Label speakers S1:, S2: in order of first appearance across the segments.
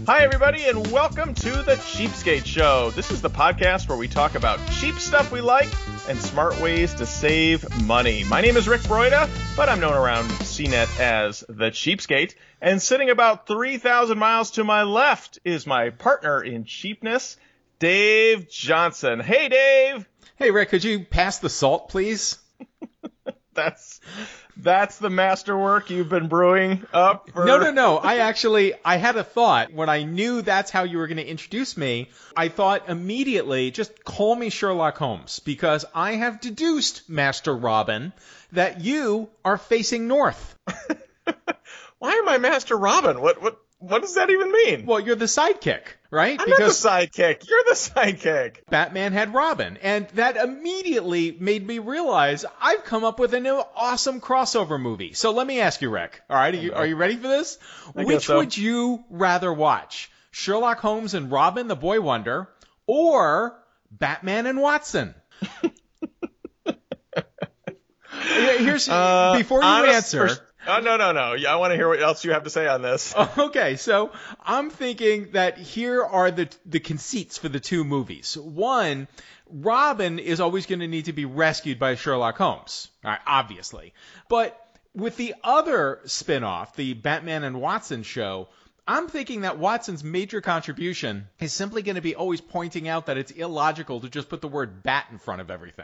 S1: Hi, everybody, and welcome to the Cheapskate Show. This is the podcast where we talk about cheap stuff we like and smart ways to save money. My name is Rick Broida, but I'm known around CNET as the Cheapskate. And sitting about 3,000 miles to my left is my partner in cheapness, Dave Johnson. Hey, Dave.
S2: Hey, Rick, could you pass the salt, please?
S1: That's the masterwork you've been brewing up for...
S2: No. I had a thought. When I knew that's how you were going to introduce me, I thought immediately, just call me Sherlock Holmes, because I have deduced, Master Robin, that you are facing north.
S1: Why am I Master Robin? What does that even mean?
S2: Well, you're the sidekick, right?
S1: I'm not the sidekick. You're the sidekick.
S2: Batman had Robin, and that immediately made me realize I've come up with a new awesome crossover movie. So let me ask you, Rick. All right, are you ready for this? Which would you rather watch? Sherlock Holmes and Robin, the Boy Wonder, or Batman and Watson? Before you answer...
S1: No. I want to hear what else you have to say on this.
S2: Okay, so I'm thinking that here are the conceits for the two movies. One, Robin is always going to need to be rescued by Sherlock Holmes, all right, obviously. But with the other spin-off, the Batman and Watson show, I'm thinking that Watson's major contribution is simply going to be always pointing out that it's illogical to just put the word bat in front of everything.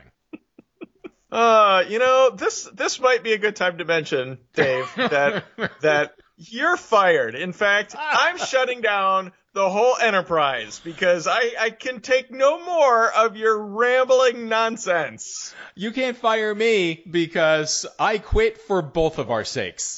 S1: This might be a good time to mention, Dave, that you're fired. In fact, I'm shutting down the whole enterprise because I can take no more of your rambling nonsense.
S2: You can't fire me because I quit for both of our sakes.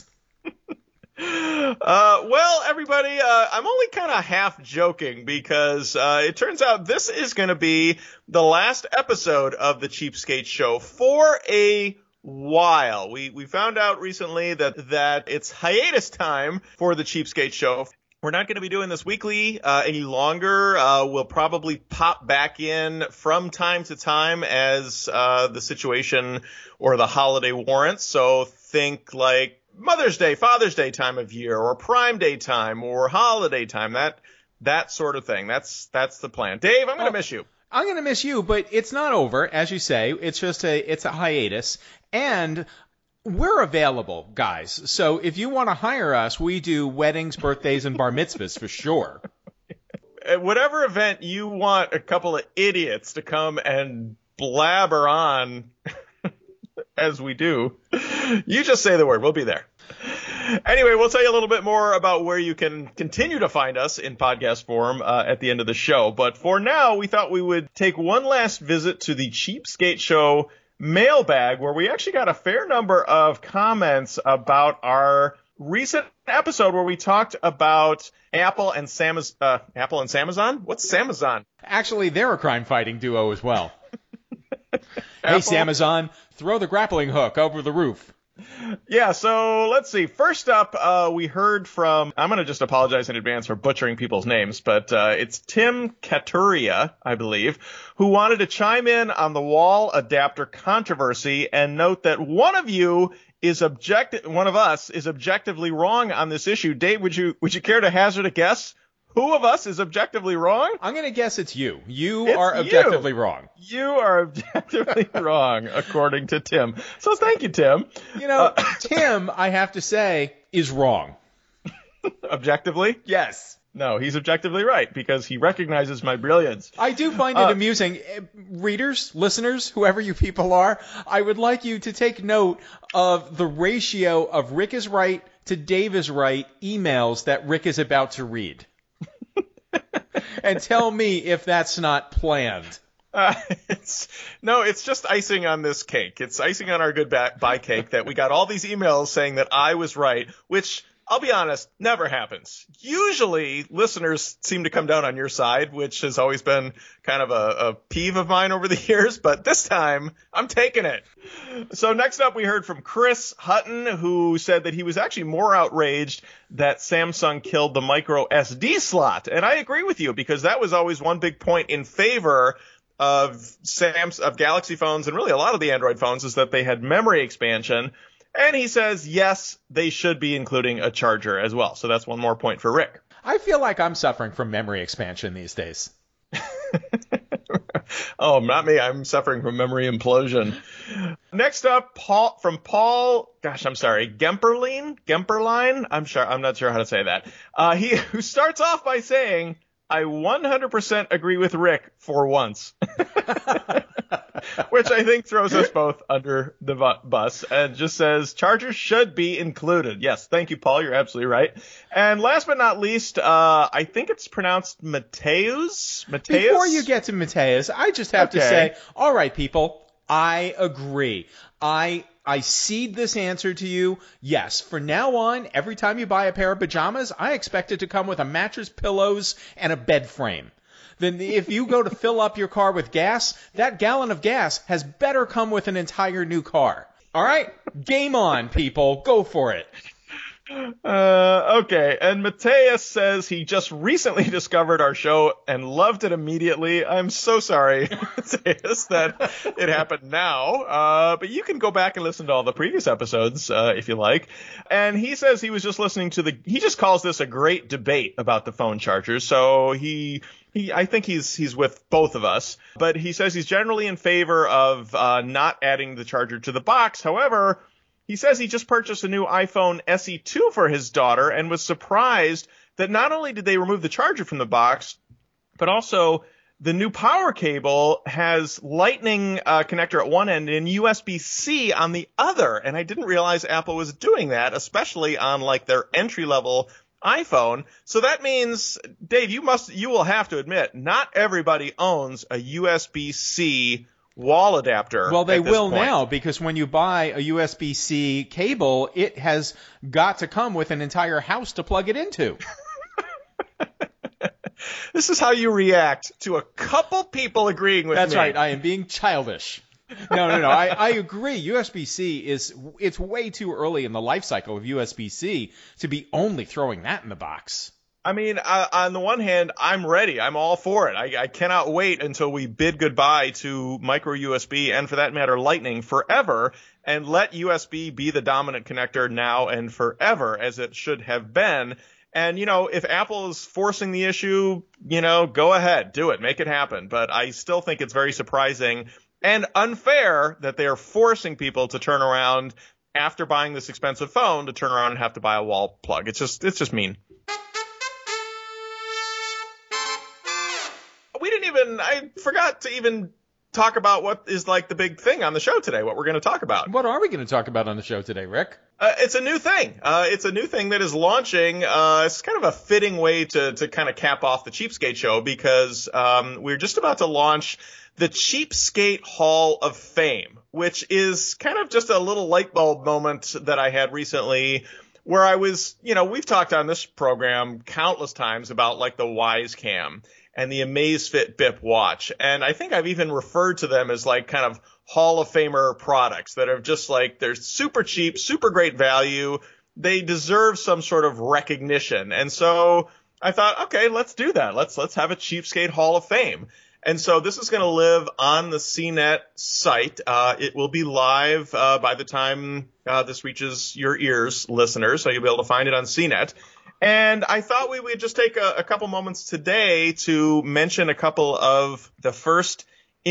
S1: Well, everybody, I'm only kind of half joking because it turns out this is going to be the last episode of the Cheapskate Show for a while. We found out recently that it's hiatus time for the Cheapskate Show. We're not going to be doing this weekly any longer. We'll probably pop back in from time to time as the situation or the holiday warrants. So think like Mother's Day, Father's Day time of year, or Prime Day time, or holiday time, that sort of thing. That's the plan. Dave, I'm going to miss you.
S2: I'm going to miss you, but it's not over, as you say. It's just it's a hiatus, and we're available, guys. So if you want to hire us, we do weddings, birthdays, and bar mitzvahs for sure.
S1: At whatever event you want a couple of idiots to come and blabber on as we do, you just say the word. We'll be there. Anyway, we'll tell you a little bit more about where you can continue to find us in podcast form at the end of the show. But for now, we thought we would take one last visit to the Cheapskate Show mailbag, where we actually got a fair number of comments about our recent episode where we talked about Apple and Samazon? What's Samazon?
S2: Actually, they're a crime-fighting duo as well. Hey, Samazon, throw the grappling hook over the roof.
S1: Yeah, so let's see. First up, we heard from, I'm going to just apologize in advance for butchering people's names, but it's Tim Katuria, I believe, who wanted to chime in on the wall adapter controversy and note that one of us is objectively wrong on this issue. Dave, would you care to hazard a guess? Who of us is objectively wrong?
S2: I'm going to guess it's you. You are objectively wrong.
S1: You are objectively wrong, according to Tim. So thank you, Tim.
S2: Tim, I have to say, is wrong.
S1: Objectively?
S2: Yes.
S1: No, he's objectively right, because he recognizes my brilliance.
S2: I do find it amusing. Readers, listeners, whoever you people are, I would like you to take note of the ratio of Rick is right to Dave is right emails that Rick is about to read. And tell me if that's not planned.
S1: It's just icing on this cake. It's icing on our goodbye cake that we got all these emails saying that I was right, which, I'll be honest, never happens. Usually, listeners seem to come down on your side, which has always been kind of a peeve of mine over the years, but this time, I'm taking it. So next up, we heard from Chris Hutton, who said that he was actually more outraged that Samsung killed the micro SD slot. And I agree with you, because that was always one big point in favor of Galaxy phones and really a lot of the Android phones, is that they had memory expansion. And he says, yes, they should be including a charger as well. So that's one more point for Rick.
S2: I feel like I'm suffering from memory expansion these days.
S1: Oh, not me. I'm suffering from memory implosion. Next up, Paul Gemperline. I'm not sure how to say that. Who starts off by saying, I 100% agree with Rick for once. Which I think throws us both under the bus and just says chargers should be included. Yes, thank you, Paul. You're absolutely right. And last but not least, I think it's pronounced Mateus.
S2: Before you get to Mateus, I just have to say, all right, people, I agree. I cede this answer to you. Yes, for now on, every time you buy a pair of pajamas, I expect it to come with a mattress, pillows, and a bed frame. Then if you go to fill up your car with gas, that gallon of gas has better come with an entire new car. All right? Game on, people. Go for it.
S1: Okay, and Mateus says he just recently discovered our show and loved it immediately. I'm so sorry, Mateus, that it happened now. But you can go back and listen to all the previous episodes if you like. And he says he was just listening to he just calls this a great debate about the phone chargers. So I think he's with both of us, but he says he's generally in favor of not adding the charger to the box. However, he says he just purchased a new iPhone SE2 for his daughter and was surprised that not only did they remove the charger from the box, but also the new power cable has Lightning connector at one end and USB-C on the other. And I didn't realize Apple was doing that, especially on like their entry-level iPhone. So that means, Dave, you will have to admit, not everybody owns a USB-C wall adapter.
S2: Well, they will now, because when you buy a USB-C cable, it has got to come with an entire house to plug it into.
S1: This is how you react to a couple people agreeing with me.
S2: That's right. I am being childish. No. I agree. USB-C it's way too early in the life cycle of USB-C to be only throwing that in the box.
S1: I mean, on the one hand, I'm ready. I'm all for it. I cannot wait until we bid goodbye to micro USB and, for that matter, Lightning forever, and let USB be the dominant connector now and forever, as it should have been. And, if Apple is forcing the issue, go ahead, do it, make it happen. But I still think it's very surprising and unfair that they are forcing people to turn around after buying this expensive phone to turn around and have to buy a wall plug. It's just mean. I forgot to even talk about what is like the big thing on the show today, what we're going to talk about.
S2: What are we going to talk about on the show today, Rick?
S1: It's a new thing. It's a new thing that is launching. It's kind of a fitting way to kind of cap off the Cheapskate show because we're just about to launch the Cheapskate Hall of Fame, which is kind of just a little light bulb moment that I had recently where I was, we've talked on this program countless times about like the Wisecam and the Amazfit Bip watch. And I think I've even referred to them as like kind of Hall of Famer products that are just like, they're super cheap, super great value. They deserve some sort of recognition. And so I thought, okay, let's do that. Let's have a Cheapskate Hall of Fame. And so this is going to live on the CNET site. It will be live by the time this reaches your ears, listeners. So you'll be able to find it on CNET. And I thought we would just take a couple moments today to mention a couple of the first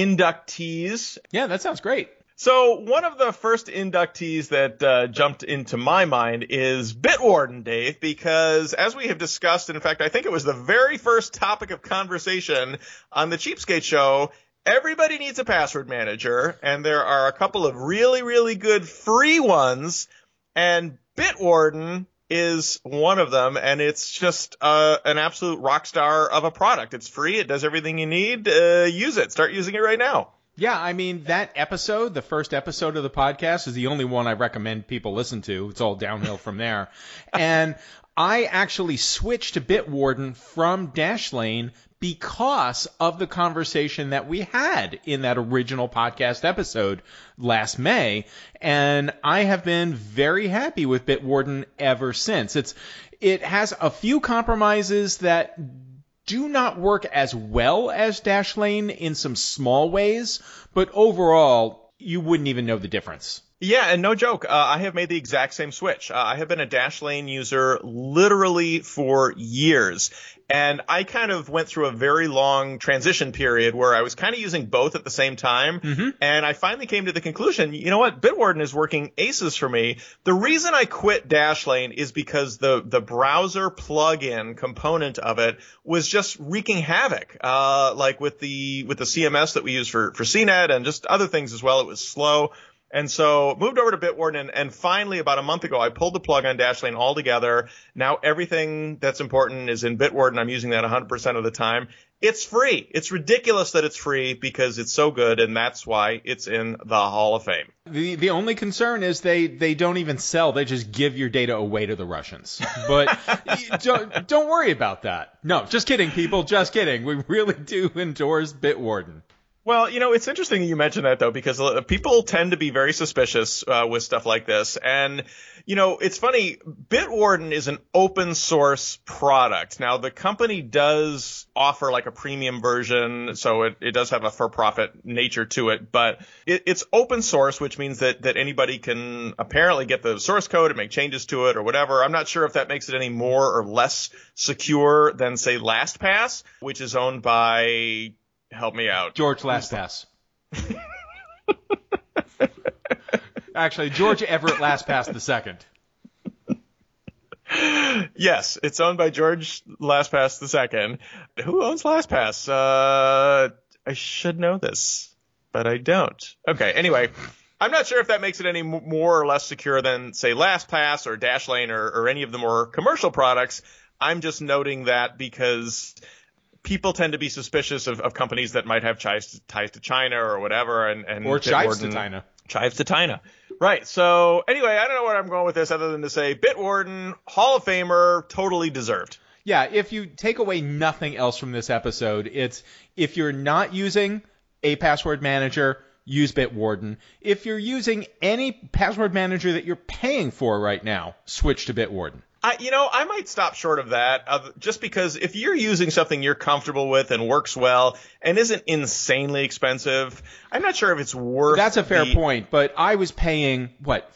S1: inductees.
S2: Yeah, that sounds great.
S1: So one of the first inductees that jumped into my mind is Bitwarden, Dave, because as we have discussed, in fact, I think it was the very first topic of conversation on the Cheapskate show, everybody needs a password manager, and there are a couple of really, really good free ones, and Bitwarden is one of them, and it's just an absolute rock star of a product. It's free. It does everything you need. Use it. Start using it right now.
S2: Yeah, I mean, that episode, the first episode of the podcast, is the only one I recommend people listen to. It's all downhill from there. And I actually switched to Bitwarden from Dashlane because of the conversation that we had in that original podcast episode last May. And I have been very happy with Bitwarden ever since. It has a few compromises that do not work as well as Dashlane in some small ways, but overall, you wouldn't even know the difference.
S1: Yeah, and no joke, I have made the exact same switch. I have been a Dashlane user literally for years. And I kind of went through a very long transition period where I was kind of using both at the same time.
S2: Mm-hmm.
S1: And I finally came to the conclusion, you know what? Bitwarden is working aces for me. The reason I quit Dashlane is because the browser plugin component of it was just wreaking havoc. Like with the CMS that we use for CNET and just other things as well. It was slow. And so moved over to Bitwarden, and finally about a month ago, I pulled the plug on Dashlane altogether. Now everything that's important is in Bitwarden. I'm using that 100% of the time. It's free. It's ridiculous that it's free because it's so good, and that's why it's in the Hall of Fame.
S2: The only concern is they don't even sell. They just give your data away to the Russians. But don't worry about that. No, just kidding, people. Just kidding. We really do endorse Bitwarden.
S1: Well, it's interesting you mentioned that, though, because people tend to be very suspicious with stuff like this. And, it's funny. Bitwarden is an open source product. Now, the company does offer like a premium version, so it does have a for-profit nature to it. But it's open source, which means that anybody can apparently get the source code and make changes to it or whatever. I'm not sure if that makes it any more or less secure than, say, LastPass, which is owned by... Help me out.
S2: George LastPass. Actually, George Everett LastPass II.
S1: Yes, it's owned by George LastPass II. Who owns LastPass? I should know this, but I don't. Okay, anyway, I'm not sure if that makes it any more or less secure than, say, LastPass or Dashlane or any of the more commercial products. I'm just noting that because... people tend to be suspicious of companies that might have ties to China or whatever.
S2: Or chives to China.
S1: Chives to China. Right. So anyway, I don't know where I'm going with this other than to say Bitwarden, Hall of Famer, totally deserved.
S2: Yeah, if you take away nothing else from this episode, it's if you're not using a password manager, use Bitwarden. If you're using any password manager that you're paying for right now, switch to Bitwarden.
S1: I might stop short of that, just because if you're using something you're comfortable with and works well and isn't insanely expensive, I'm not sure if it's worth.
S2: That's a fair point, but I was paying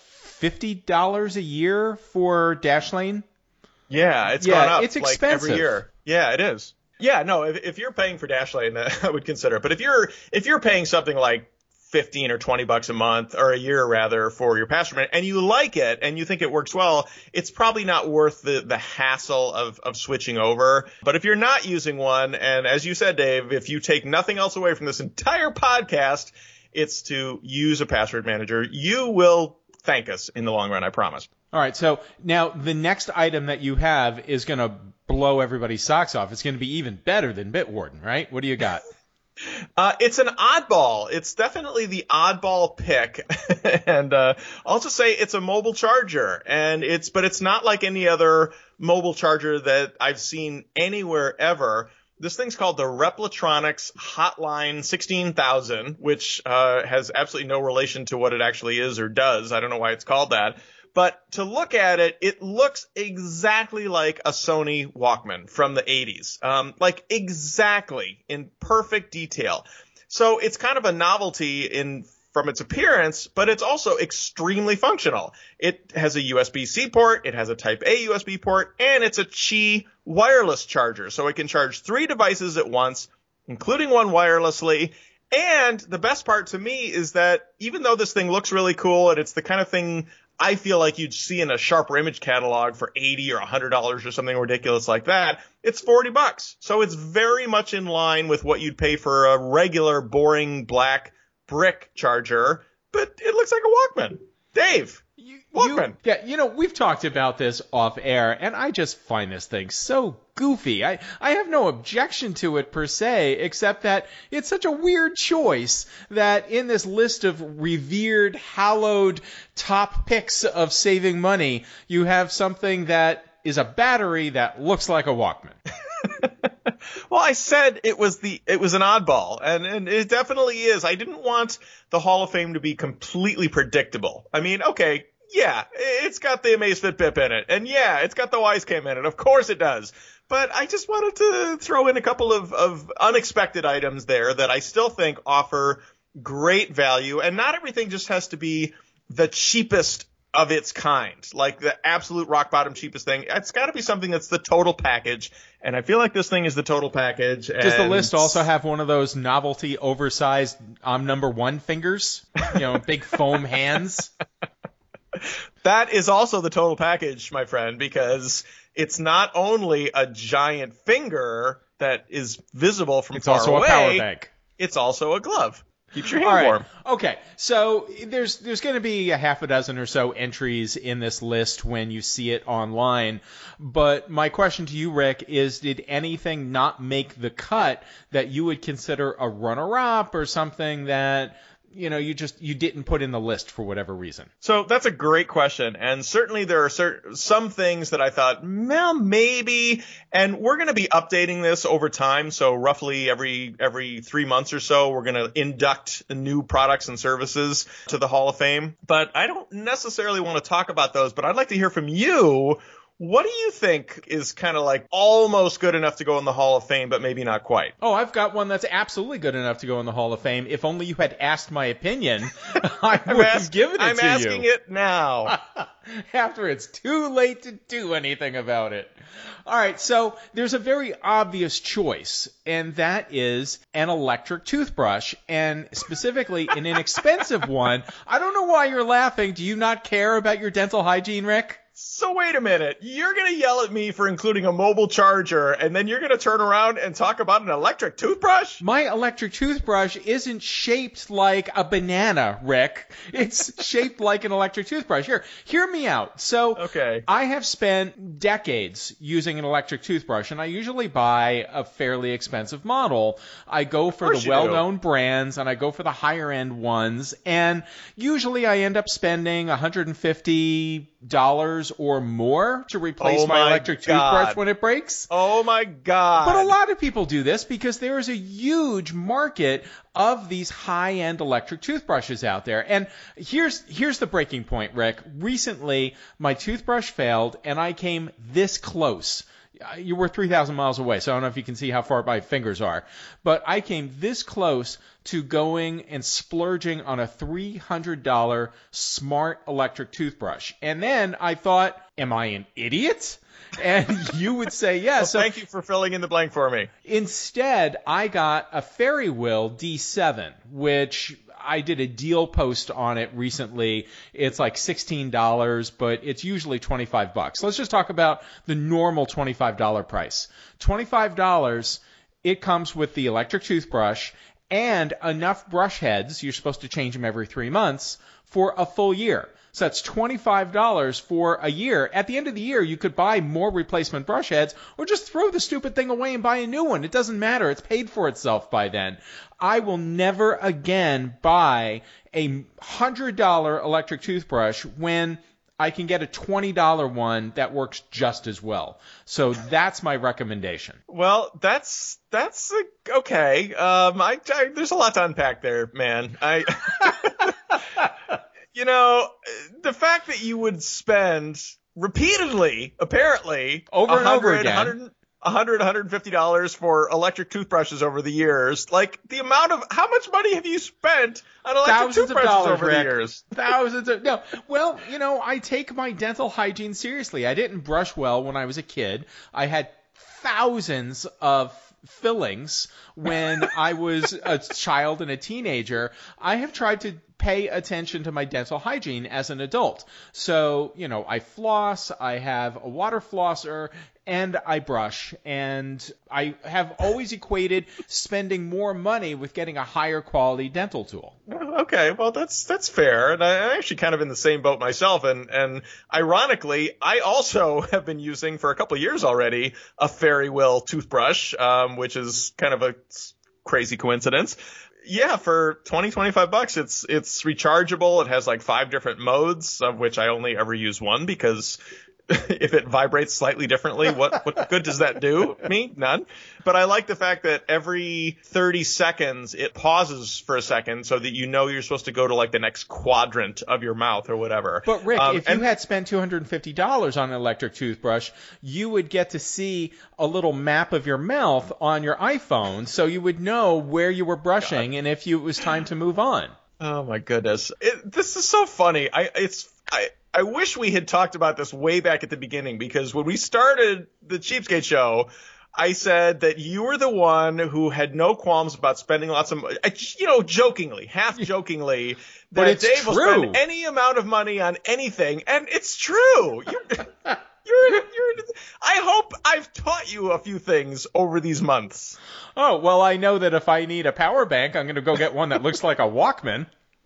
S2: $50 a year for Dashlane.
S1: Yeah, it's gone up.
S2: It's expensive.
S1: Every year. Yeah, it is. Yeah, no, if you're paying for Dashlane, I would consider it. But if you're paying something like $15 or $20 a month, or a year rather, for your password, and you like it and you think it works well, it's probably not worth the hassle of switching over. But if you're not using one, and as you said, Dave, if you take nothing else away from this entire podcast, it's to use a password manager. You will thank us in the long run, I promise.
S2: All right, so now the next item that you have is going to blow everybody's socks off. It's going to be even better than Bitwarden, right? What do you got?
S1: It's an oddball. It's definitely the oddball pick. And I'll just say it's a mobile charger. But it's not like any other mobile charger that I've seen anywhere ever. This thing's called the Replatronics Hotline 16000, which has absolutely no relation to what it actually is or does. I don't know why it's called that. But to look at it, it looks exactly like a Sony Walkman from the 80s. Like exactly, in perfect detail. So it's kind of a novelty from its appearance, but it's also extremely functional. It has a USB-C port, it has a Type-A USB port, and it's a Qi wireless charger. So it can charge 3 devices at once, including one wirelessly. And the best part to me is that even though this thing looks really cool and it's the kind of thing I feel like you'd see in a Sharper Image catalog for $80 or $100 or something ridiculous like that, it's $40. So it's very much in line with what you'd pay for a regular, boring, black brick charger, but it looks like a Walkman. Dave, Walkman.
S2: We've talked about this off air, and I just find this thing so goofy. I have no objection to it per se, except that it's such a weird choice that in this list of revered, hallowed top picks of saving money, you have something that is a battery that looks like a Walkman.
S1: Well, I said it was an oddball, and it definitely is. I didn't want the Hall of Fame to be completely predictable. I mean, okay, yeah, it's got the Amazfit Bip in it, and yeah, it's got the Wisecam in it. Of course it does. But I just wanted to throw in a couple of unexpected items there that I still think offer great value, and not everything just has to be the cheapest of its kind, like the absolute rock bottom cheapest thing. It's got to be something that's the total package, and I feel like this thing is the total package.
S2: Does the list also have one of those novelty oversized I'm number one fingers? Big foam hands?
S1: That is also the total package, my friend, because it's not only a giant finger that is visible from far away. It's
S2: also a power bank.
S1: It's also a glove. Keeps your hand warm.
S2: Okay, so there's going to be a half a dozen or so entries in this list when you see it online. But my question to you, Rick, is did anything not make the cut that you would consider a runner-up or something that you didn't put in the list for whatever reason?
S1: So that's a great question. And certainly there are some things that I thought, well, maybe, and we're going to be updating this over time. So roughly every 3 months or so, we're going to induct new products and services to the Hall of Fame. But I don't necessarily want to talk about those, but I'd like to hear from you. What do you think is kind of like almost good enough to go in the Hall of Fame, but maybe not quite?
S2: Oh, I've got one that's absolutely good enough to go in the Hall of Fame. If only you had asked my opinion, I would have given it to you.
S1: I'm asking it now.
S2: After it's too late to do anything about it. All right, so there's a very obvious choice, and that is an electric toothbrush, and specifically an inexpensive one. I don't know why you're laughing. Do you not care about your dental hygiene, Rick?
S1: So wait a minute, you're going to yell at me for including a mobile charger, and then you're going to turn around and talk about an electric toothbrush?
S2: My electric toothbrush isn't shaped like a banana, Rick. It's shaped like an electric toothbrush. Here, hear me out. So,
S1: okay.
S2: I have spent decades using an electric toothbrush, and I usually buy a fairly expensive model. I go for the well-known brands, and I go for the higher-end ones, and usually I end up spending $150 or more to replace my electric toothbrush when it breaks.
S1: Oh my God.
S2: But a lot of people do this because there is a huge market of these high-end electric toothbrushes out there. And here's the breaking point, Rick. Recently, my toothbrush failed and I came this close. You were 3,000 miles away, so I don't know if you can see how far my fingers are. But I came this close to going and splurging on a $300 smart electric toothbrush. And then I thought, am I an idiot? And you would say yes.
S1: Well, thank you for filling in the blank for me.
S2: Instead, I got a FairyWheel D7, which I did a deal post on it recently. It's like $16, but it's usually $25. Let's just talk about the normal $25 price. $25, it comes with the electric toothbrush and enough brush heads, you're supposed to change them every 3 months, for a full year. So that's $25 for a year. At the end of the year, you could buy more replacement brush heads or just throw the stupid thing away and buy a new one. It doesn't matter. It's paid for itself by then. I will never again buy a $100 electric toothbrush when I can get a $20 one that works just as well. So that's my recommendation.
S1: Well, that's okay. There's a lot to unpack there, man. The fact that you would spend repeatedly, apparently,
S2: over and over again,
S1: $150 for electric toothbrushes over the years, like the amount of how much money have you spent on electric toothbrushes over the years?
S2: I take my dental hygiene seriously. I didn't brush well when I was a kid. I had thousands of fillings when I was a child and a teenager. I have tried to pay attention to my dental hygiene as an adult. So, I floss, I have a water flosser, and I brush. And I have always equated spending more money with getting a higher quality dental tool.
S1: Okay, well, that's fair. And I'm actually kind of in the same boat myself. And ironically, I also have been using for a couple of years already a FairyWheel toothbrush, which is kind of a crazy coincidence. Yeah, for $25, it's rechargeable. It has like 5 different modes, of which I only ever use one because if it vibrates slightly differently, what good does that do me? None. But I like the fact that every 30 seconds it pauses for a second so that you're supposed to go to like the next quadrant of your mouth or whatever.
S2: But Rick, if you had spent $250 on an electric toothbrush, you would get to see a little map of your mouth on your iPhone so you would know where you were brushing and if it was time to move on.
S1: Oh my goodness. This is so funny. I wish we had talked about this way back at the beginning, because when we started the Cheapskate Show, I said that you were the one who had no qualms about spending lots of money, jokingly, half jokingly,
S2: But
S1: that
S2: it's
S1: Dave will
S2: true.
S1: spend any amount of money on anything, and it's true. I hope I've taught you a few things over these months.
S2: Oh, well, I know that if I need a power bank, I'm going to go get one that looks like a Walkman.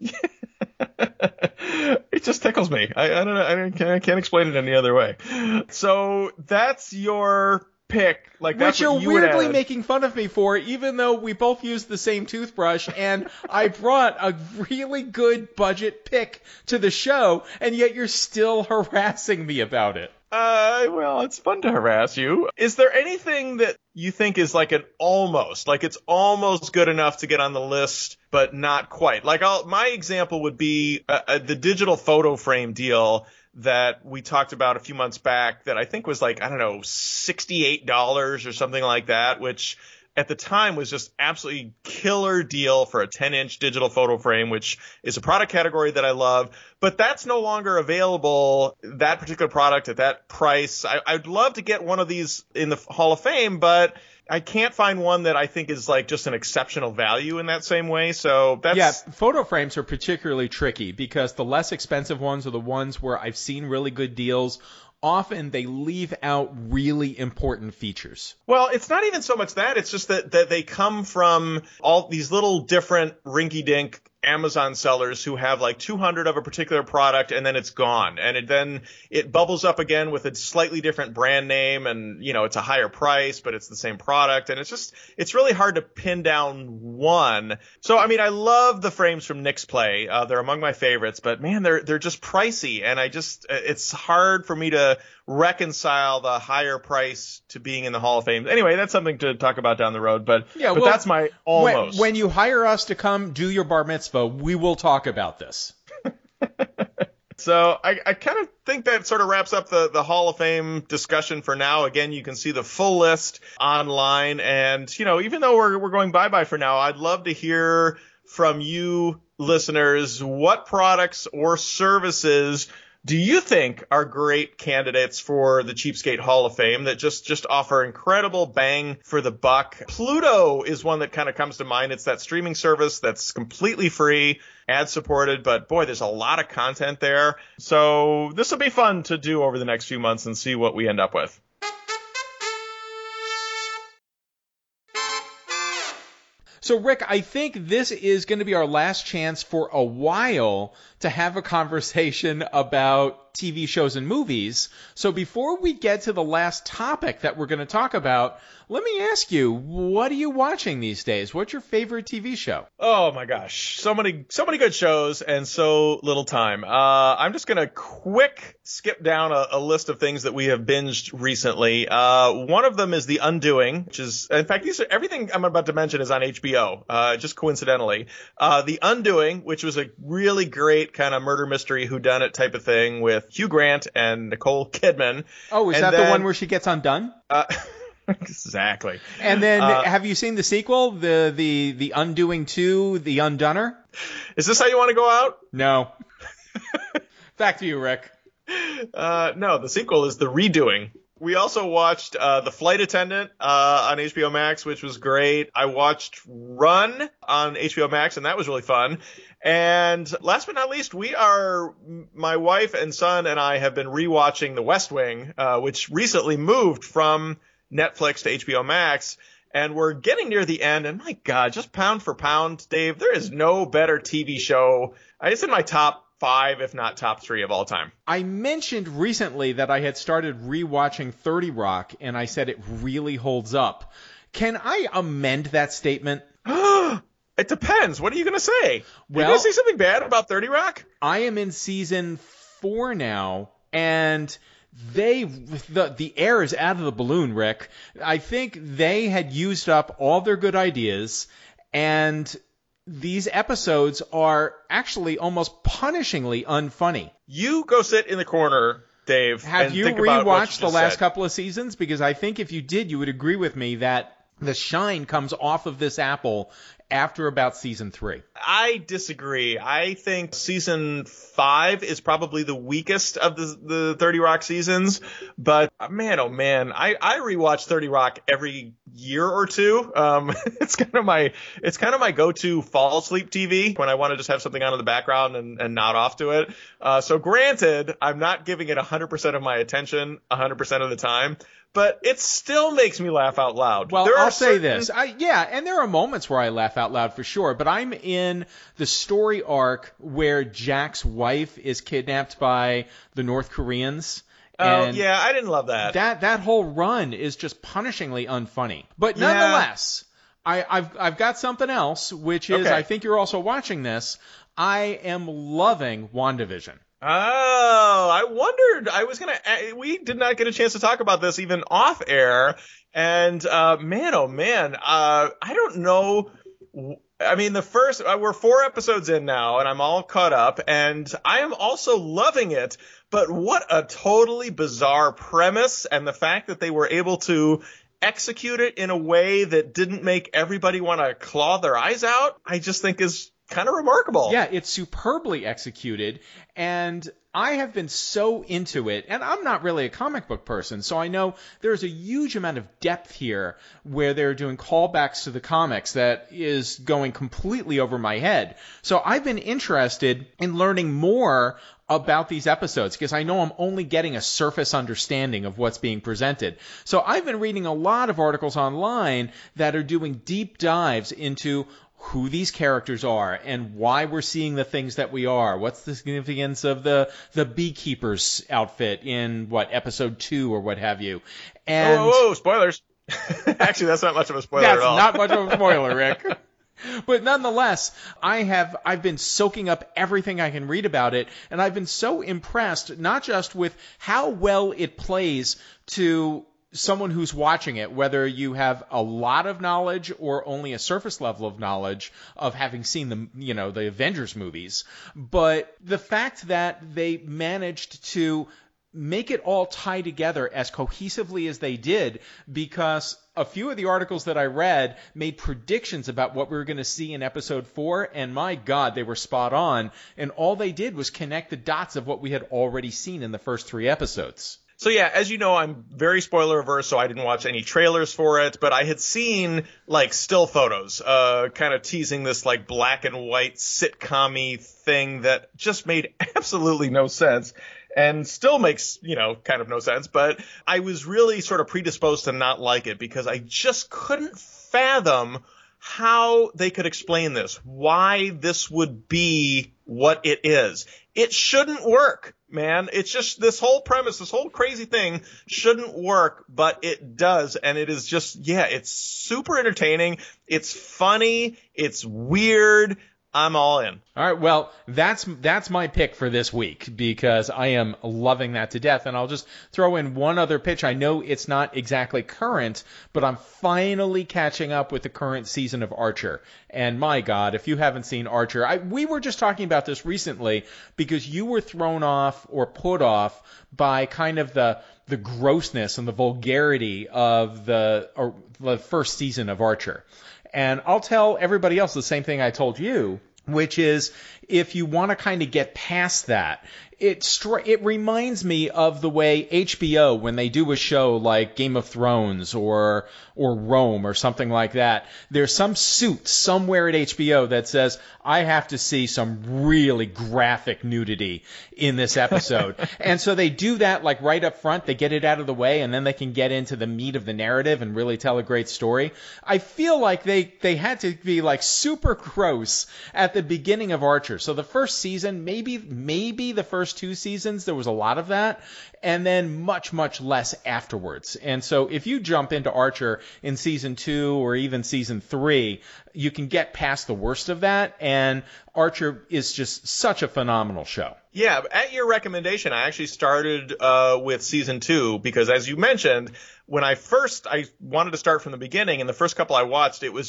S1: It just tickles me. I don't know. I can't explain it any other way. So that's your pick. Like, that's
S2: Which you're
S1: what you would
S2: weirdly
S1: add.
S2: making fun of me for, even though we both used the same toothbrush, and I brought a really good budget pick to the show, and yet you're still harassing me about it.
S1: Well, it's fun to harass you. Is there anything that you think is like it's almost good enough to get on the list, but not quite? Like, my example would be the digital photo frame deal that we talked about a few months back that I think was like, I don't know, $68 or something like that, which at the time was just absolutely killer deal for a 10-inch digital photo frame, which is a product category that I love. But that's no longer available, that particular product at that price. I'd love to get one of these in the Hall of Fame, but I can't find one that I think is like just an exceptional value in that same way. So that's...
S2: Yeah, photo frames are particularly tricky because the less expensive ones are the ones where I've seen really good deals. Often they leave out really important features.
S1: Well, it's not even so much that. It's just that they come from all these little different rinky-dink Amazon sellers who have like 200 of a particular product, and then it's gone. And then it bubbles up again with a slightly different brand name, and, it's a higher price, but it's the same product. And it's really hard to pin down one. So, I mean, I love the frames from Nick's Play. They're among my favorites, but man, they're just pricey. And it's hard for me to reconcile the higher price to being in the Hall of Fame. Anyway, that's something to talk about down the road, but that's my almost.
S2: When you hire us to come do your bar mitzvah, we will talk about this.
S1: So I kind of think that sort of wraps up the Hall of Fame discussion for now. Again, you can see the full list online, and even though we're going bye-bye for now, I'd love to hear from you listeners. What products or services do you think are great candidates for the Cheapskate Hall of Fame that just offer incredible bang for the buck? Pluto is one that kind of comes to mind. It's that streaming service that's completely free, ad supported, but boy, there's a lot of content there. So this will be fun to do over the next few months and see what we end up with.
S2: So, Rick, I think this is going to be our last chance for a while to have a conversation about TV shows and movies. So before we get to the last topic that we're going to talk about, let me ask you, what are you watching these days? What's your favorite TV show?
S1: Oh my gosh, so many good shows and so little time. I'm just gonna quick skip down a list of things that we have binged recently. One of them is The Undoing, which is, in fact, everything I'm about to mention is on HBO, just coincidentally. The Undoing, which was a really great kind of murder mystery whodunit type of thing with Hugh Grant and Nicole Kidman.
S2: Oh, is that the one where she gets undone?
S1: Exactly.
S2: And then, have you seen the sequel, the Undoing 2, The Undunner?
S1: Is this how you want to go out?
S2: No. Back to you, Rick.
S1: No, the sequel is The Redoing. We also watched The Flight Attendant on HBO Max, which was great. I watched Run on HBO Max, and that was really fun. And last but not least, my wife and son and I have been rewatching The West Wing, which recently moved from Netflix to HBO Max, and we're getting near the end, and my God, just pound for pound, Dave, there is no better TV show. It's in my top 5, if not top 3 of all time.
S2: I mentioned recently that I had started rewatching 30 Rock, and I said it really holds up. Can I amend that statement?
S1: It depends. What are you going to say?
S2: Well,
S1: you going to say something bad about 30 Rock?
S2: I am in season 4 now, and the air is out of the balloon, Rick. I think they had used up all their good ideas, and these episodes are actually almost punishingly unfunny.
S1: You go sit in the corner, Dave.
S2: Have you rewatched the last couple of seasons? Because I think if you did, you would agree with me that the shine comes off of this apple after about season 3.
S1: I disagree. I think season 5 is probably the weakest of the 30 Rock seasons, but man, oh man, I rewatch 30 Rock every year or two. It's kind of my go-to fall asleep TV when I want to just have something on in the background and nod off to it. So granted, I'm not giving it 100% of my attention 100% of the time, but it still makes me laugh out loud.
S2: Well, I'll say this. And there are moments where I laugh out loud for sure, but I'm in the story arc where Jack's wife is kidnapped by the North Koreans.
S1: Oh, yeah, I didn't love that.
S2: That whole run is just punishingly unfunny. But nonetheless, I've got something else, which is, I think you're also watching this. I am loving WandaVision.
S1: Oh, I wondered. We did not get a chance to talk about this even off air. And, man, oh man, I don't know. I mean, we're 4 episodes in now and I'm all caught up and I am also loving it. But what a totally bizarre premise, and the fact that they were able to execute it in a way that didn't make everybody want to claw their eyes out, I just think is kind of remarkable.
S2: Yeah, it's superbly executed, and I have been so into it, and I'm not really a comic book person, so I know there's a huge amount of depth here where they're doing callbacks to the comics that is going completely over my head. So I've been interested in learning more about these episodes because I know I'm only getting a surface understanding of what's being presented. So I've been reading a lot of articles online that are doing deep dives into who these characters are and why we're seeing the things that we are. What's the significance of the beekeeper's outfit in episode 2 or what have you. And
S1: whoa, spoilers. Actually, that's not much of a spoiler at all.
S2: That's not much of a spoiler, Rick. But nonetheless, I've been soaking up everything I can read about it, and I've been so impressed, not just with how well it plays to someone who's watching it, whether you have a lot of knowledge or only a surface level of knowledge of having seen the Avengers movies, but the fact that they managed to make it all tie together as cohesively as they did, because a few of the articles that I read made predictions about what we were going to see in episode 4, and my God, they were spot on, and all they did was connect the dots of what we had already seen in the first 3 episodes.
S1: So yeah, as you know, I'm very spoiler averse, so I didn't watch any trailers for it, but I had seen still photos, kind of teasing this black and white sitcom-y thing that just made absolutely no sense. And still makes, kind of no sense, but I was really sort of predisposed to not like it because I just couldn't fathom how they could explain this, why this would be what it is. It shouldn't work, man. It's just this whole premise, this whole crazy thing shouldn't work, but it does. And it is just, it's super entertaining. It's funny. It's weird. I'm all in.
S2: All right, well, that's my pick for this week because I am loving that to death. And I'll just throw in one other pitch. I know it's not exactly current, but I'm finally catching up with the current season of Archer. And my God, if you haven't seen Archer, we were just talking about this recently because you were thrown off or put off by kind of the grossness and the vulgarity of the first season of Archer. And I'll tell everybody else the same thing I told you, which is if you want to kind of get past that, it reminds me of the way HBO, when they do a show like Game of Thrones or Rome or something like that, there's some suit somewhere at HBO that says, I have to see some really graphic nudity in this episode. And so they do that right up front. They get it out of the way, and then they can get into the meat of the narrative and really tell a great story. I feel like they had to be super gross at the beginning of Archer. So the first season, maybe the first 2 seasons, there was a lot of that, and then much, much less afterwards. And so if you jump into Archer in season 2 or even season 3, you can get past the worst of that, and Archer is just such a phenomenal show.
S1: Yeah, at your recommendation, I actually started with season 2 because, as you mentioned, when I wanted to start from the beginning, and the first couple I watched, it was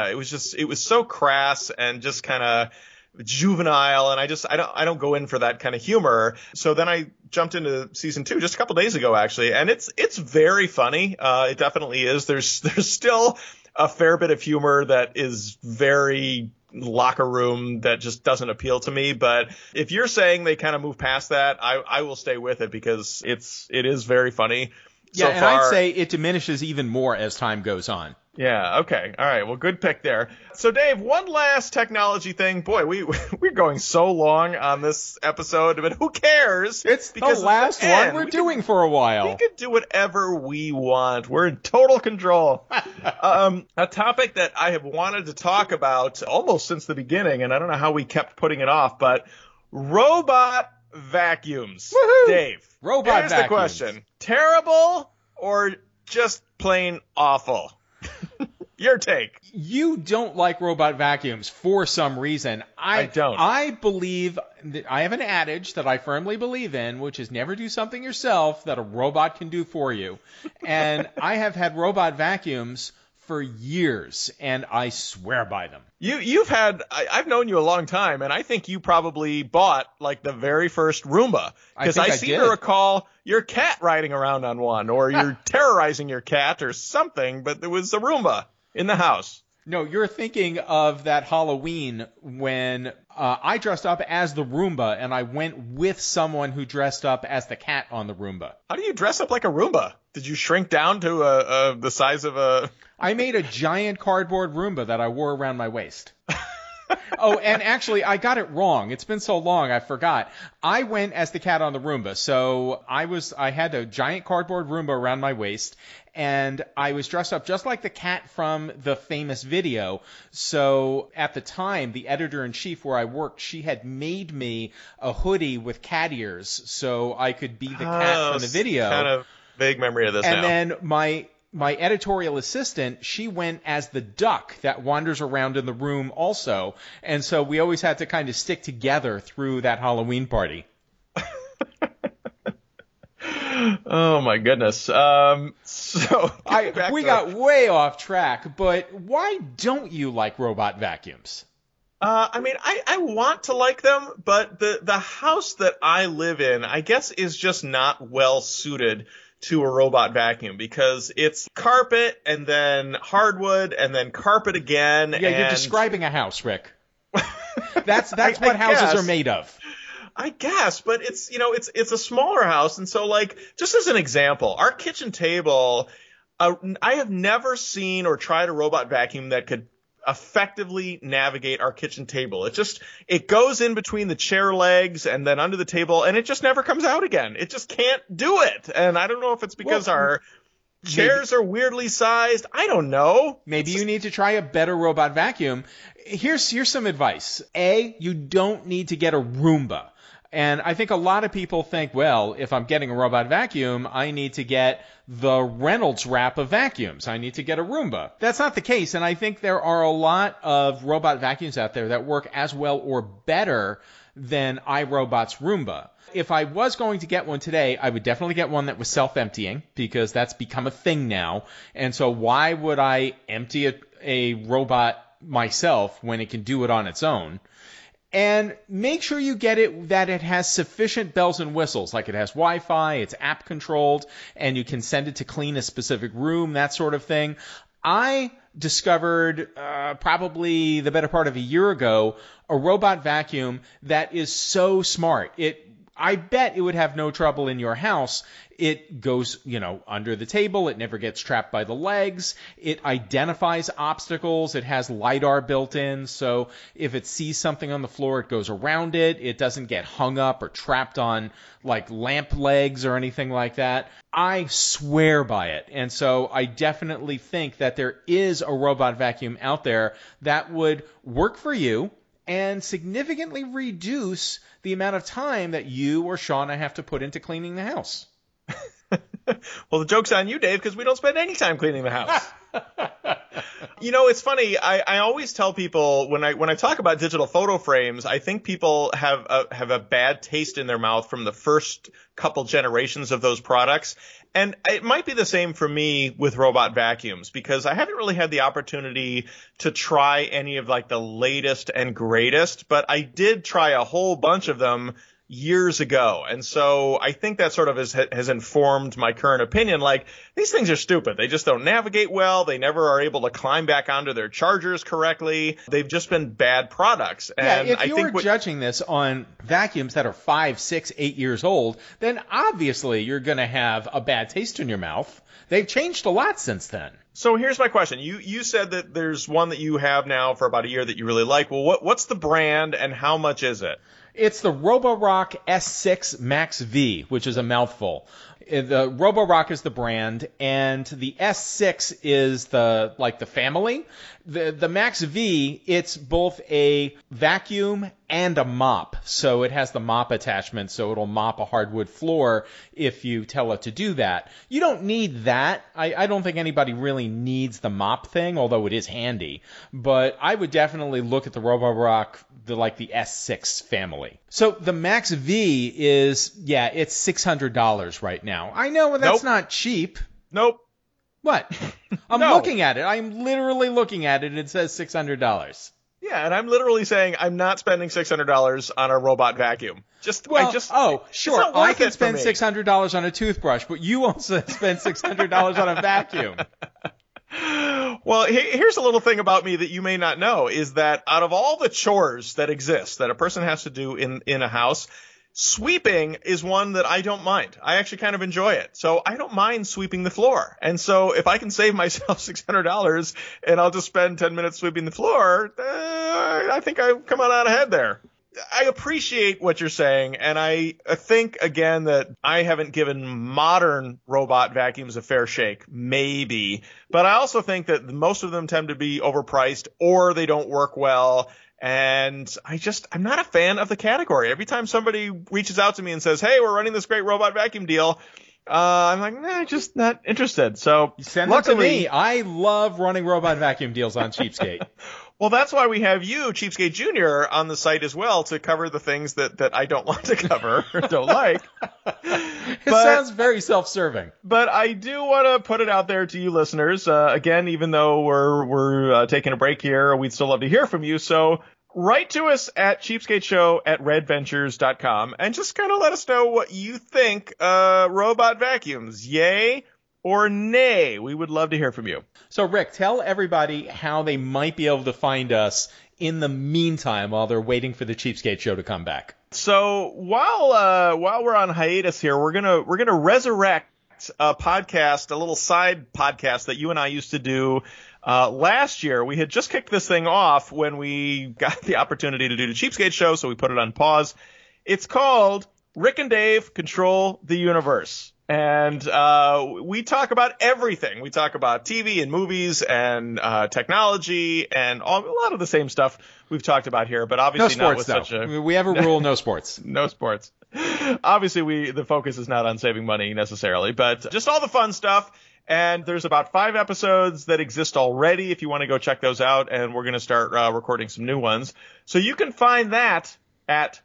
S1: so crass and just kind of juvenile, and I don't go in for that kind of humor. So then I jumped into season 2 just a couple days ago, actually, and it's very funny. It definitely is. There's still a fair bit of humor that is very locker room that just doesn't appeal to me. But if you're saying they kind of move past that, I will stay with it because it is very funny.
S2: Yeah,
S1: so
S2: and
S1: far,
S2: I'd say it diminishes even more as time goes on.
S1: Yeah, okay. All right. Well, good pick there. So, Dave, one last technology thing. Boy, we're going so long on this episode, but who cares?
S2: It's the last one we're doing for a while.
S1: We can do whatever we want. We're in total control. A topic that I have wanted to talk about almost since the beginning, and I don't know how we kept putting it off, but robot vacuums.
S2: Woohoo!
S1: Dave,
S2: Robot
S1: here's
S2: vacuums.
S1: the question. Terrible or just plain awful? Your take.
S2: You don't like robot vacuums for some reason.
S1: I don't.
S2: I believe, I have an adage that I firmly believe in, which is never do something yourself that a robot can do for you. And I have had robot vacuums for years, and I swear by them.
S1: I've known you a long time, and I think you probably bought like the very first Roomba. Because I seem to recall your cat riding around on one, or you're terrorizing your cat or something, but there was a Roomba in the house.
S2: No, you're thinking of that Halloween when I dressed up as the Roomba, and I went with someone who dressed up as the cat on the Roomba.
S1: How do you dress up like a Roomba? Did you shrink down to the size of a...
S2: I made a giant cardboard Roomba that I wore around my waist. Oh, and actually, I got it wrong. It's been so long, I forgot. I went as the cat on the Roomba. So I had a giant cardboard Roomba around my waist, and I was dressed up just like the cat from the famous video. So at the time, the editor-in-chief where I worked, she had made me a hoodie with cat ears so I could be the cat from the video.
S1: Kind of vague memory of this now.
S2: And then my editorial assistant, she went as the duck that wanders around in the room also. And so we always had to kind of stick together through that Halloween party.
S1: Oh, my goodness. We
S2: got way off track, but why don't you like robot vacuums?
S1: I want to like them, but the house that I live in, I guess, is just not well suited to a robot vacuum because it's carpet and then hardwood and then carpet again.
S2: Yeah, you're describing a house, Rick. That's what houses are made of.
S1: I guess, but it's a smaller house, and so like just as an example, our kitchen table, I have never seen or tried a robot vacuum that could effectively navigate our kitchen table. It goes in between the chair legs and then under the table, and it just never comes out again. It just can't do it. And I don't know if it's because our chairs are weirdly sized. I don't know.
S2: Maybe you need to try a better robot vacuum. Here's some advice. A, you don't need to get a Roomba. And I think a lot of people think, well, if I'm getting a robot vacuum, I need to get the Reynolds wrap of vacuums. I need to get a Roomba. That's not the case. And I think there are a lot of robot vacuums out there that work as well or better than iRobot's Roomba. If I was going to get one today, I would definitely get one that was self-emptying because that's become a thing now. And so why would I empty a robot myself when it can do it on its own? And make sure you get it that it has sufficient bells and whistles, like it has Wi-Fi, it's app controlled, and you can send it to clean a specific room, that sort of thing. I discovered probably the better part of a year ago a robot vacuum that is so smart. I bet it would have no trouble in your house. It goes, under the table. It never gets trapped by the legs. It identifies obstacles. It has LiDAR built in. So if it sees something on the floor, it goes around it. It doesn't get hung up or trapped on like lamp legs or anything like that. I swear by it. And so I definitely think that there is a robot vacuum out there that would work for you and significantly reduce the amount of time that you or Shauna have to put into cleaning the house.
S1: Well, the joke's on you, Dave, because we don't spend any time cleaning the house. It's funny. I always tell people when I talk about digital photo frames, I think people have a bad taste in their mouth from the first couple generations of those products. And it might be the same for me with robot vacuums because I haven't really had the opportunity to try any of like the latest and greatest, but I did try a whole bunch of them years ago. And so I think that sort of has informed my current opinion. Like, these things are stupid. They just don't navigate well. They never are able to climb back onto their chargers correctly. They've just been bad products. And
S2: if you're judging this on vacuums that are 5, 6, 8 years old, then obviously you're going to have a bad taste in your mouth. They've changed a lot since then.
S1: So here's my question. You said that there's one that you have now for about a year that you really like. Well, what's the brand and how much is it?
S2: It's the Roborock S6 Max V, which is a mouthful. The Roborock is the brand, and the S6 is the family. The Max V, it's both a vacuum and a mop. So it has the mop attachment, so it'll mop a hardwood floor if you tell it to do that. You don't need that. I don't think anybody really needs the mop thing, although it is handy. But I would definitely look at the Roborock, the S6 family. So the Max V is, it's $600 right now. I know that's not cheap.
S1: Nope.
S2: What? I'm looking at it. I'm literally looking at it. It says $600.
S1: Yeah, and I'm literally saying I'm not spending $600 on a robot vacuum.
S2: Sure. I can spend $600 on a toothbrush, but you won't spend $600 on a vacuum.
S1: Well, here's a little thing about me that you may not know, is that out of all the chores that exist that a person has to do in a house, sweeping is one that I don't mind. I actually kind of enjoy it. So I don't mind sweeping the floor. And so if I can save myself $600 and I'll just spend 10 minutes sweeping the floor, I think I've come out ahead there. I appreciate what you're saying, and I think, again, that I haven't given modern robot vacuums a fair shake, maybe. But I also think that most of them tend to be overpriced or they don't work well. And I'm not a fan of the category. Every time somebody reaches out to me and says, hey, we're running this great robot vacuum deal, I'm like, just not interested. So
S2: send it to me. I love running robot vacuum deals on Cheapskate.
S1: Well, that's why we have you, Cheapskate Jr., on the site as well to cover the things that I don't want to cover or don't like.
S2: It sounds very self-serving.
S1: But I do want to put it out there to you listeners. Again, even though we're taking a break here, we'd still love to hear from you. So write to us at cheapskateshow@redventures.com and just kind of let us know what you think robot vacuums. Yay or nay? We would love to hear from you.
S2: So, Rick, tell everybody how they might be able to find us in the meantime while they're waiting for the Cheapskate Show to come back.
S1: So while we're on hiatus here, we're gonna resurrect a podcast, a little side podcast that you and I used to do last year. We had just kicked this thing off when we got the opportunity to do the Cheapskate Show, so we put it on pause. It's called Rick and Dave Control the Universe. And we talk about everything. We talk about TV and movies and technology and a lot of the same stuff we've talked about here, but obviously
S2: no sports,
S1: not with such a...
S2: We have a rule, no sports.
S1: No sports. Obviously, the focus is not on saving money necessarily, but just all the fun stuff. And there's about 5 episodes that exist already if you want to go check those out, and we're going to start recording some new ones. So you can find that at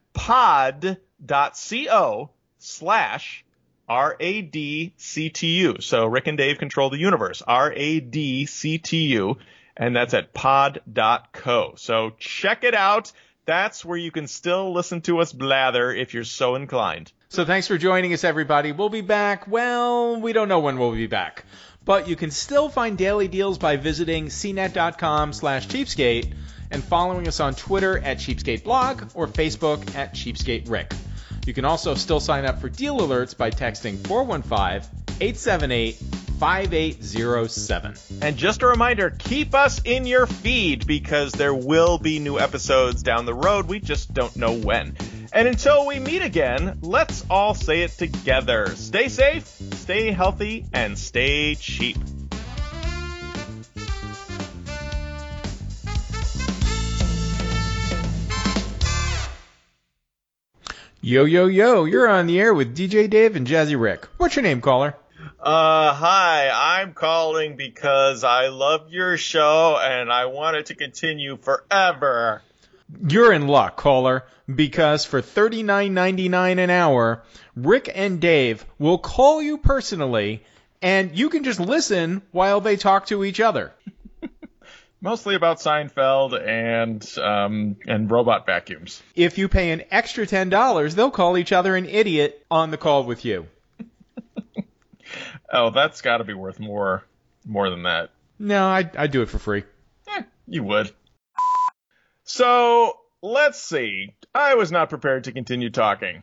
S1: pod.co/RADCTU. So Rick and Dave Control the Universe. RADCTU. And that's at pod.co. So check it out. That's where you can still listen to us blather if you're so inclined.
S2: So thanks for joining us, everybody. We'll be back. Well, we don't know when we'll be back. But you can still find daily deals by visiting cnet.com/cheapskate and following us on Twitter at CheapskateBlog or Facebook at CheapskateRick. You can also still sign up for deal alerts by texting 415-878-5807.
S1: And just a reminder, keep us in your feed because there will be new episodes down the road. We just don't know when. And until we meet again, let's all say it together. Stay safe, stay healthy, and stay cheap.
S2: Yo, yo, yo, you're on the air with DJ Dave and Jazzy Rick. What's your name, caller?
S1: Hi, I'm calling because I love your show and I want it to continue forever.
S2: You're in luck, caller, because for $39.99 an hour, Rick and Dave will call you personally and you can just listen while they talk to each other.
S3: Mostly about Seinfeld and robot vacuums.
S2: If you pay an extra $10, they'll call each other an idiot on the call with you.
S3: Oh, that's got to be worth more than that.
S2: No, I'd do it for free.
S3: You would. So, let's see. I was not prepared to continue talking.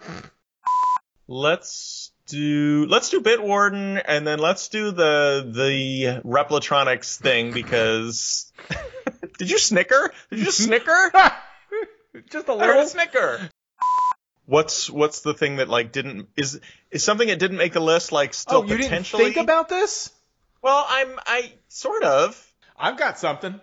S1: Let's do Bitwarden, and then let's do the Replatronics thing, because did you snicker? Did you just snicker?
S2: Just a
S1: I heard a snicker. What's the thing that like didn't is something that didn't make the list like still
S2: you
S1: potentially?
S2: didn't think about this?
S1: Well, I sort of.
S2: I've got something.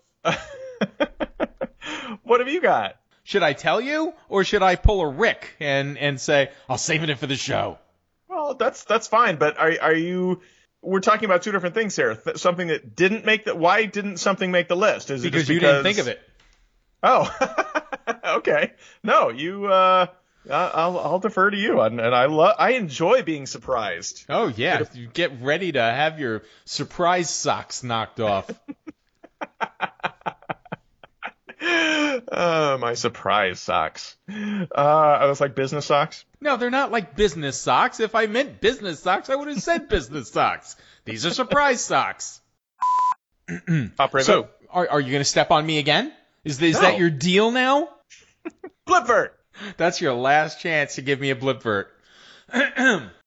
S3: What have you got?
S2: Should I tell you, or should I pull a Rick and say I'll save it for the show?
S1: Well, that's fine, but are you? We're talking about two different things here. Something that didn't make the. Why didn't something make the list? Is
S2: Because
S1: it just
S2: you didn't think of it.
S1: Oh, okay. No, you. I'll defer to you, and I enjoy being surprised.
S2: Oh yeah, you get ready to have your surprise socks knocked off.
S1: My surprise socks. Are those like business socks?
S2: No, they're not like business socks. If I meant business socks, I would have said business socks. These are surprise socks. So, are you going to step on me again? Is that your deal now?
S1: Blipvert!
S2: That's your last chance to give me a Blipvert.